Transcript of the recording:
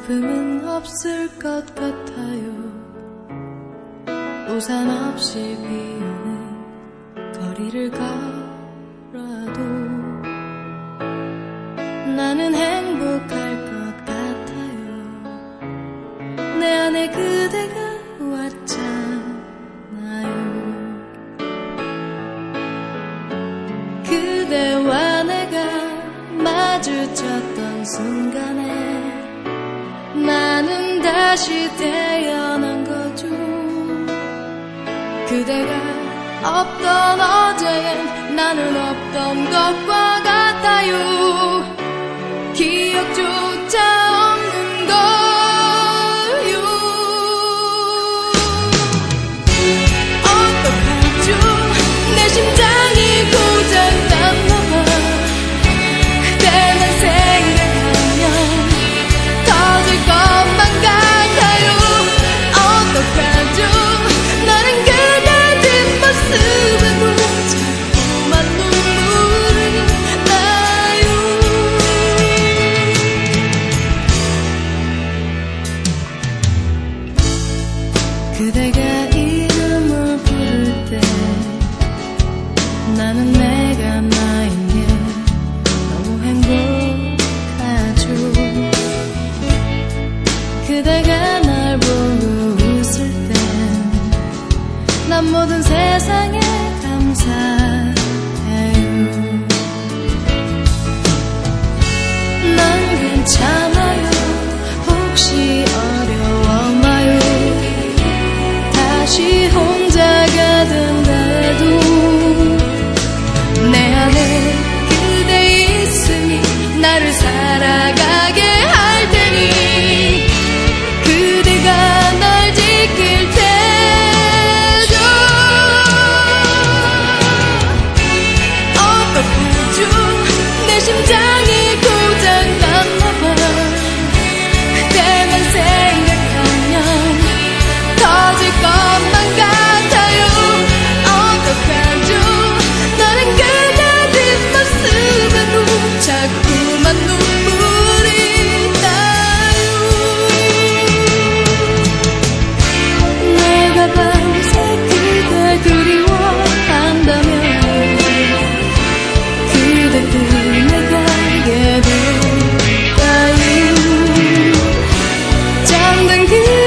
조금은 없을 것 같아요. 우산 없이 비 오는 거리를 걸어도 나는 행복할 것 같아요. 내 안에 그대가 왔잖아요. 그대와 내가 마주쳤던 순간에 나는 다시 태어난 거죠. 그대가 없던 어제엔 나는 없던 것과 같아요. 기억조차 없는 거요. 어떡하죠? 내 심장이 고장났나봐. 그대만 생각하면 터질 것만 같아요. 어떡하죠? 나는 그대 뒷모습에도 자꾸만 눈물이 나요. 그대가 이름을 부를 때 나는 내가 나인 게 너무 행복하죠. 그대가 날 보고 웃을 땐 난 모든 세상에 감사해요. 난 괜찮아요. 혹시 어려웠나요? 다시 혼자가 된다해도 내 안에 그대 있음이 나를 살아가게 할 테니 그대가 날 지킬 테죠. 어떡하죠? 내 심장이 고장났나봐. 그대만 생각하면 터질 것만 같아요. 어떡하죠? 나는 그대 뒷모습에도 자꾸만 눈물이 나요. 내가 밤새 그댈 그리워한다면 그대 품에 가게 될까요? 잠든 그